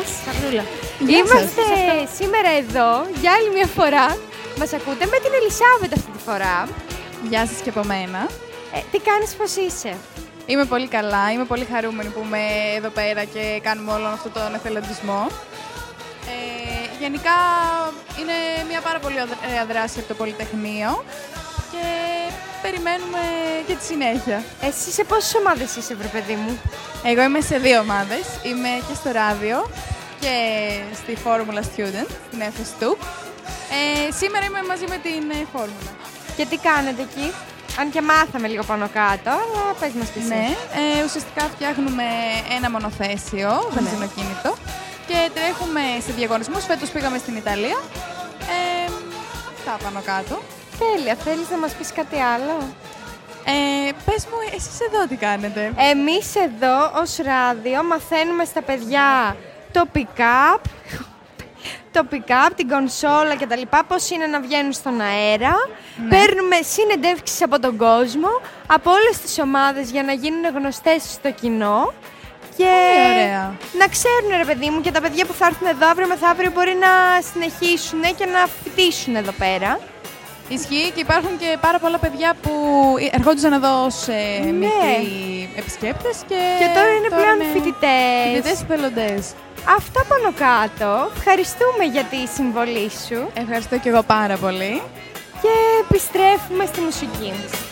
σας. Σταυρούλα. Είμαστε σήμερα εδώ για άλλη μια φορά. Μας ακούτε με την Ελισάβετ αυτή τη φορά. Γεια σας και από μένα. Τι κάνεις, πώς είσαι? Είμαι πολύ καλά, είμαι πολύ χαρούμενη που είμαι εδώ πέρα και κάνουμε όλο αυτό τον εθελοντισμό. Γενικά είναι μια πάρα πολύ ωραία δράση από το Πολυτεχνείο και περιμένουμε και τη συνέχεια. Εσύ σε πόσες ομάδες είσαι, βρε παιδί μου? Εγώ είμαι σε 2 ομάδες. Είμαι και στο ράδιο και στη Formula Student, στην FS2. Σήμερα είμαι μαζί με την Formula. Και τι κάνετε εκεί? Αν και μάθαμε λίγο πάνω κάτω, αλλά πες μας και εσύ. Ναι, ουσιαστικά φτιάχνουμε ένα μονοθέσιο, βενζινοκίνητο, και τρέχουμε σε διαγωνισμούς. Φέτος πήγαμε στην Ιταλία. Αυτά πάνω κάτω. Τέλεια, θέλεις να μας πεις κάτι άλλο? Πες μου, εσείς εδώ τι κάνετε? Εμείς εδώ ως ράδιο μαθαίνουμε στα παιδιά το pick-up, την κονσόλα και τα λοιπά, πώς είναι να βγαίνουν στον αέρα. Ναι. Παίρνουμε συνεντεύξεις από τον κόσμο, από όλες τις ομάδες για να γίνουν γνωστές στο κοινό. Και ωραία. να ξέρουν, ρε παιδί μου, και τα παιδιά που θα έρθουν εδώ αύριο μεθαύριο μπορεί να συνεχίσουν και να φοιτήσουν εδώ πέρα. Ισχύει, και υπάρχουν και πάρα πολλά παιδιά που ερχόντουσαν εδώ ως μικροί επισκέπτες και τώρα είναι πλέον φοιτητές. Φοιτητές εθελοντές. Αυτά πάνω κάτω. Ευχαριστούμε για τη συμβολή σου. Ευχαριστώ και εγώ πάρα πολύ. Και επιστρέφουμε στη μουσική.